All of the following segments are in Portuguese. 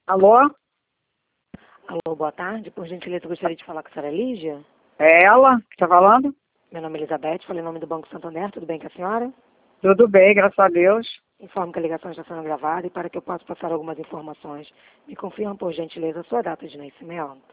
Alô? Alô, boa tarde. Por gentileza, gostaria de falar com a senhora Lígia. É ela que está falando? Meu nome é Elizabeth, falei em nome do Banco Santander. Tudo bem com a senhora? Tudo bem, graças a Deus. Informo que a ligação está sendo gravada e para que eu possa passar algumas informações, me confirma, por gentileza, a sua data de nascimento.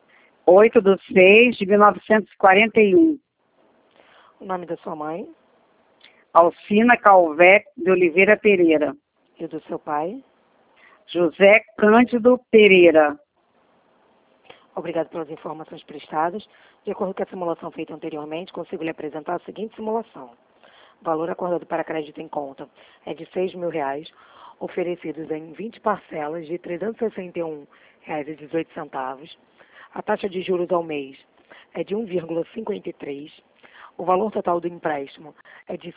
8/6/1941. O nome da sua mãe Alcina Calvé de Oliveira Pereira. e o do seu pai. José Cândido Pereira. Obrigado pelas informações prestadas. De acordo com a simulação feita anteriormente, consigo lhe apresentar a seguinte simulação. O valor acordado para crédito em conta é de R$6.000, oferecidos em 20 parcelas de R$ 361,18. A taxa de juros ao mês é de 1,53. O valor total do empréstimo é de R$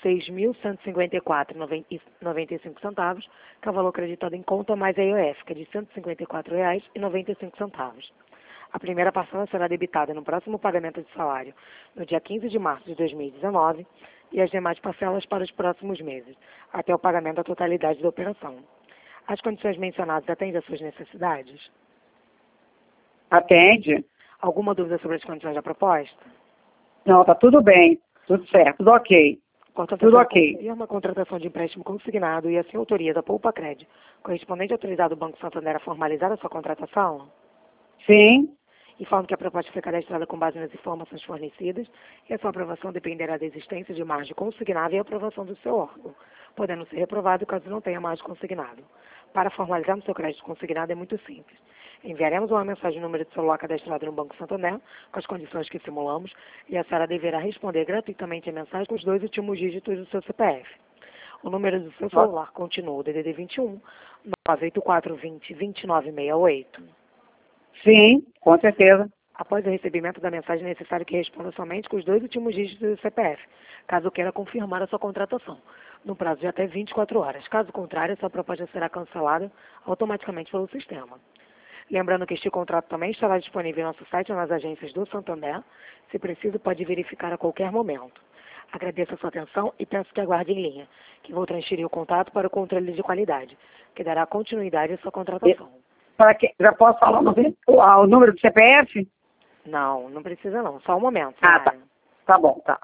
6.154,95, que é o valor acreditado em conta mais a IOF, que é de R$ 154,95. A primeira parcela será debitada no próximo pagamento de salário, no dia 15 de março de 2019, e as demais parcelas para os próximos meses, até o pagamento da totalidade da operação. As condições mencionadas atendem às suas necessidades? Atende? Alguma dúvida sobre as condições da proposta? Não, tá tudo bem. Tudo certo, tudo ok. Tudo ok. Confirma a contratação de empréstimo consignado e assim autoriza a Poupa-Crédito, correspondente autorizado do Banco Santander a formalizar a sua contratação? Sim. Informo que a proposta foi cadastrada com base nas informações fornecidas e a sua aprovação dependerá da existência de margem consignada e aprovação do seu órgão, podendo ser reprovado caso não tenha margem consignado. Para formalizarmos seu crédito consignado é muito simples. Enviaremos uma mensagem no número de celular cadastrado no Banco Santander, com as condições que simulamos, e a senhora deverá responder gratuitamente a mensagem com os 2 últimos dígitos do seu CPF. O número do seu celular continua o DDD 21 98420 2968. Sim, com certeza. Após o recebimento da mensagem, é necessário que responda somente com os 2 últimos dígitos do CPF, caso queira confirmar a sua contratação, no prazo de até 24 horas. Caso contrário, sua proposta será cancelada automaticamente pelo sistema. Lembrando que este contrato também estará disponível em nosso site ou nas agências do Santander. Se preciso, pode verificar a qualquer momento. Agradeço a sua atenção e peço que aguarde em linha, que vou transferir o contato para o controle de qualidade, que dará continuidade à sua contratação. Para que, já posso falar o número do CPF? Não, não precisa não. Só um momento. Ah, tá. Tá bom, tá.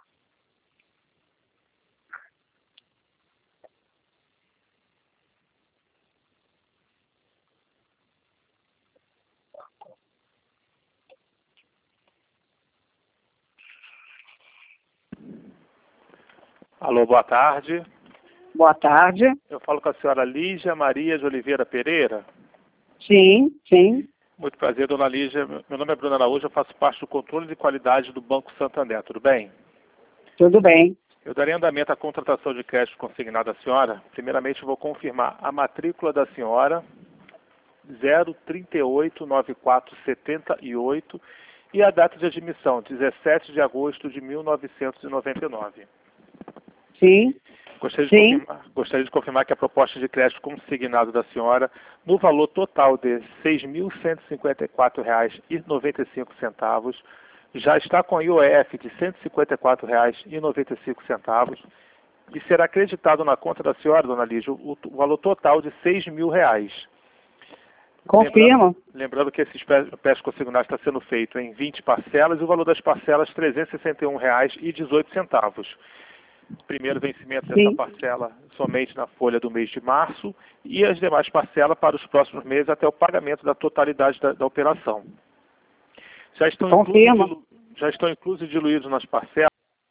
Alô, boa tarde. Boa tarde. Eu falo com a senhora Lígia Maria de Oliveira Pereira. Sim, sim. Muito prazer, dona Lígia. Meu nome é Bruno Araújo, eu faço parte do controle de qualidade do Banco Santander. Tudo bem? Tudo bem. Eu darei andamento à contratação de crédito consignado à senhora. Primeiramente, eu vou confirmar a matrícula da senhora, 0389478, e a data de admissão, 17 de agosto de 1999. Sim. Gostaria de confirmar que a proposta de crédito consignado da senhora, no valor total de R$ 6.154,95, já está com a IOF de R$ 154,95 e será acreditado na conta da senhora, dona Lígia, o valor total de R$ 6.000. Confirmo. Lembrando que esse empréstimo consignado está sendo feito em 20 parcelas e o valor das parcelas R$ 361,18. Primeiro vencimento dessa parcela somente na folha do mês de março e as demais parcelas para os próximos meses até o pagamento da totalidade da operação. Já estão inclusos e diluídos nas parcelas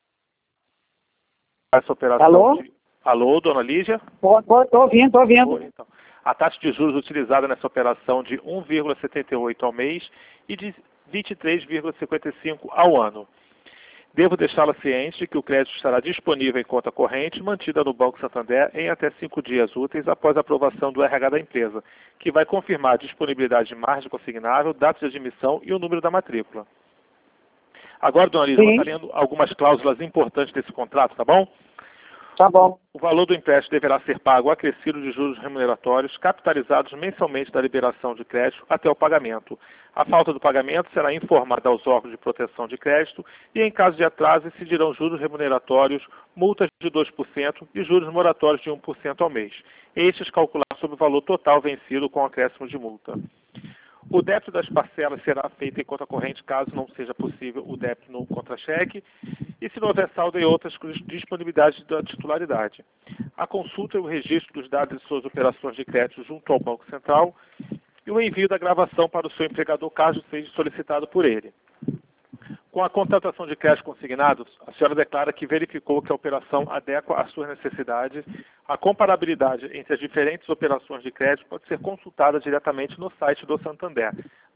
essa operação. Alô? Alô, dona Lígia? Estou ouvindo. Então, a taxa de juros utilizada nessa operação de 1,78 ao mês e de 23,55 ao ano. Devo deixá-la ciente de que o crédito estará disponível em conta corrente, mantida no Banco Santander em até 5 dias úteis após a aprovação do RH da empresa, que vai confirmar a disponibilidade de margem consignável, data de admissão e o número da matrícula. Agora, dona Lígia, eu vou estar lendo algumas cláusulas importantes desse contrato, tá bom? Tá bom. O valor do empréstimo deverá ser pago acrescido de juros remuneratórios capitalizados mensalmente da liberação de crédito até o pagamento. A falta do pagamento será informada aos órgãos de proteção de crédito e, em caso de atraso, incidirão juros remuneratórios, multas de 2% e juros moratórios de 1% ao mês. Estes calculados sobre o valor total vencido com acréscimo de multa. O débito das parcelas será feito em conta corrente caso não seja possível o débito no contra-cheque e se não houver saldo em outras disponibilidades da titularidade. A consulta e o registro dos dados de suas operações de crédito junto ao Banco Central e o envio da gravação para o seu empregador caso seja solicitado por ele. Com a contratação de crédito consignado, a senhora declara que verificou que a operação adequa às suas necessidades. A comparabilidade entre as diferentes operações de crédito pode ser consultada diretamente no site do Santander,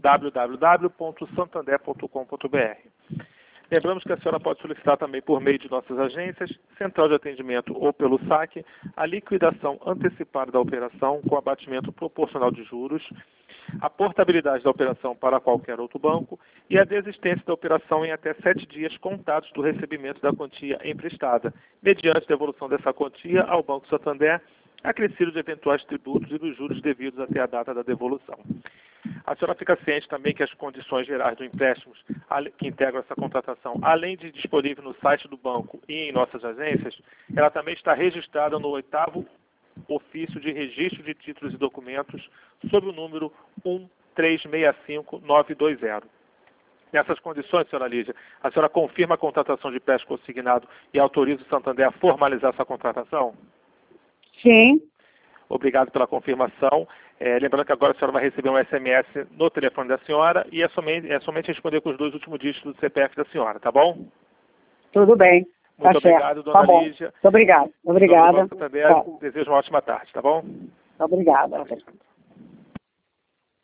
www.santander.com.br. Lembramos que a senhora pode solicitar também por meio de nossas agências, central de atendimento ou pelo saque, a liquidação antecipada da operação com abatimento proporcional de juros, a portabilidade da operação para qualquer outro banco e a desistência da operação em até 7 dias contados do recebimento da quantia emprestada, mediante devolução dessa quantia ao Banco Santander, acrescido de eventuais tributos e dos juros devidos até a data da devolução. A senhora fica ciente também que as condições gerais do empréstimo que integram essa contratação, além de disponível no site do banco e em nossas agências, ela também está registrada no 8º Ofício de Registro de Títulos e Documentos, sob o número 1365920. Nessas condições, senhora Lígia, a senhora confirma a contratação de empréstimo consignado e autoriza o Santander a formalizar essa contratação? Sim. Obrigado pela confirmação. Lembrando que agora a senhora vai receber um SMS no telefone da senhora e é somente responder com os 2 últimos dígitos do CPF da senhora, tá bom? Tudo bem. Muito tá obrigado, certo. dona Tá bom. Lígia. Muito obrigado. Obrigada. Santander, desejo uma ótima tarde, tá bom? Obrigada.